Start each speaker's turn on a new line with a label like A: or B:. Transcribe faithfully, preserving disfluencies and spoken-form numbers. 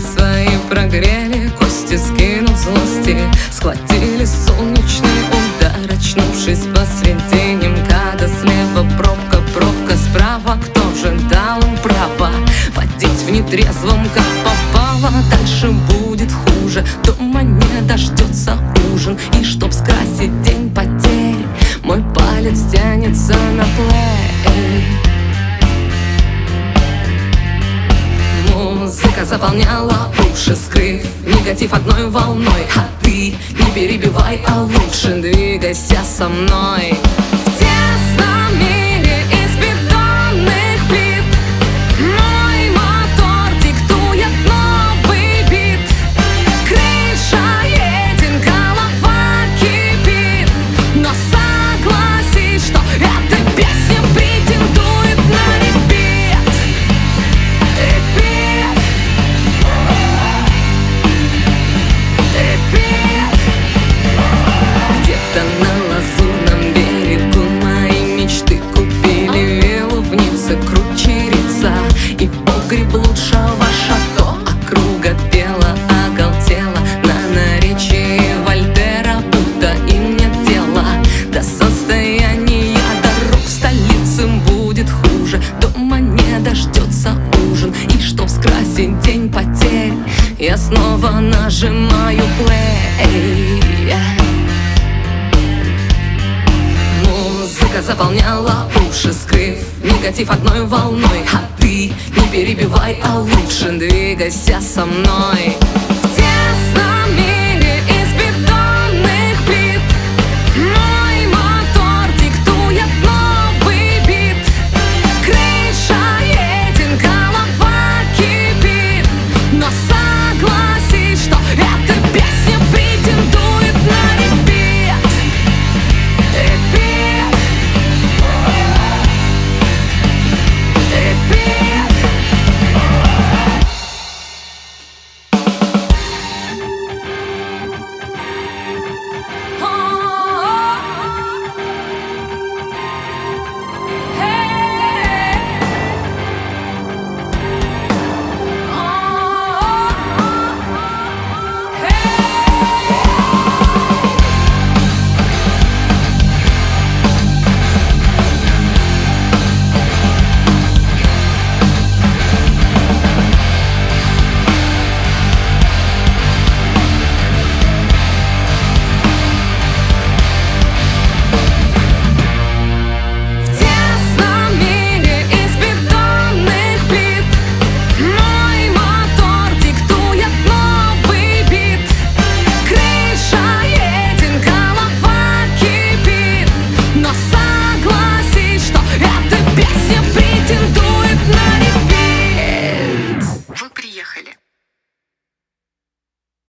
A: свои прогрели, кости скинув злости. Схватили солнечный удар, очнувшись посреди МКАДа. Слева пробка, пробка справа. Кто же дал им право водить в нетрезвом, как попало? Дальше будет хуже, дома не дождется ужин. И чтоб скрасить день потерь, мой палец тянется на плей. Музыка заполняла уши, скрыв негатив одной волной. А ты не перебивай, а лучше двигайся со мной. В тесном мире из бетонных плит мой мотор диктует новый бит. Крыша едет, голова кипит, но согласись, что эта песня претендует на репит. Репит. Репит. Где-то на лазурном берегу мои мечты купили виллу в Ницце, кручерица и погреб лучшего шато. Округа пела, оголтела на наречии Вольтера, будто им нет дела до состояния дорог. В столице будет хуже, дома не дождется ужин. И чтоб скрасить день потерь, я снова нажимаю плей. Музыка заполняла уши, скрыв негатив одной волной. А ты не перебивай, а лучше двигайся со мной.